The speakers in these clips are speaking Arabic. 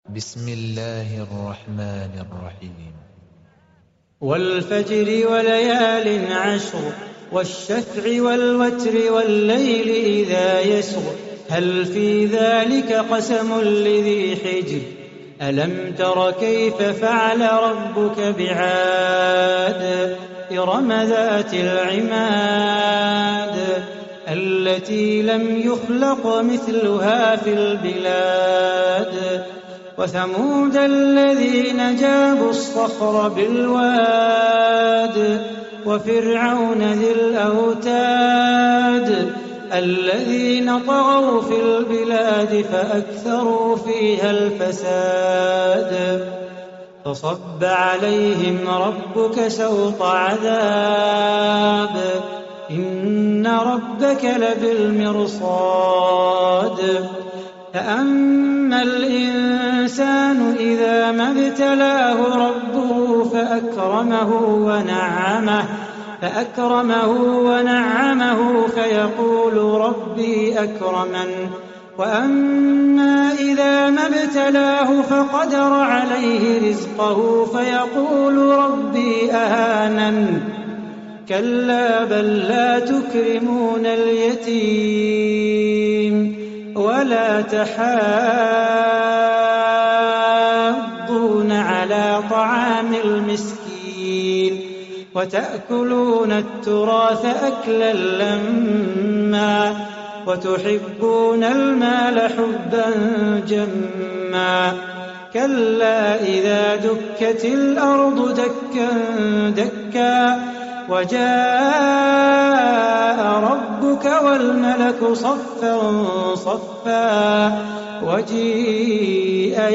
بسم الله الرحمن الرحيم. والفجر وليال عشر والشفع والوتر والليل إذا يسر هل في ذلك قسم لذي حجر ألم تر كيف فعل ربك بعاد إرم ذات العماد التي لم يخلق مثلها في البلاد وثمود الذين جابوا الصخر بالواد وفرعون ذي الأوتاد الذين طغوا في البلاد فأكثروا فيها الفساد فصب عليهم ربك سوط عذاب إن ربك لبالمرصاد فأما الإنسان إذا ما ابتلاه ربه فأكرمه ونعمه فيقول ربي أكرمن وأما إذا ما ابتلاه فقدر عليه رزقه فيقول ربي أهانن كلا بل لا تكرمون اليتيم ولا تحاضون على طعام المسكين وتأكلون التراث أكلا لما وتحبون المال حبا جما كلا إذا دكت الأرض دكا دكا وجاء ربك والملك صفا صفا وجيء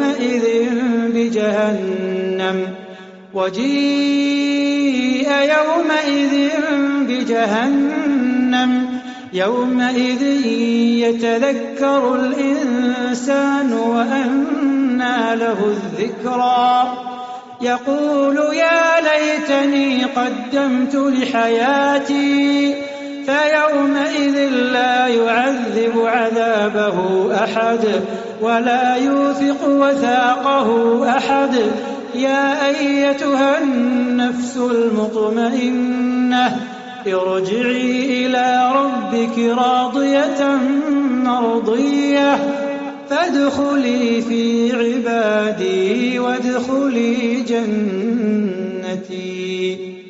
يومئذ يومئذ يتذكر الإنسان وأنى له الذكرى يقول يا ليتني قدمت لحياتي فيومئذ لا يعذب عذابه أحد ولا يوثق وثاقه أحد يا أيتها النفس المطمئنة ارجعي إلى ربك راضية مرضية فادخلي في عبادي وادخلي جنتي.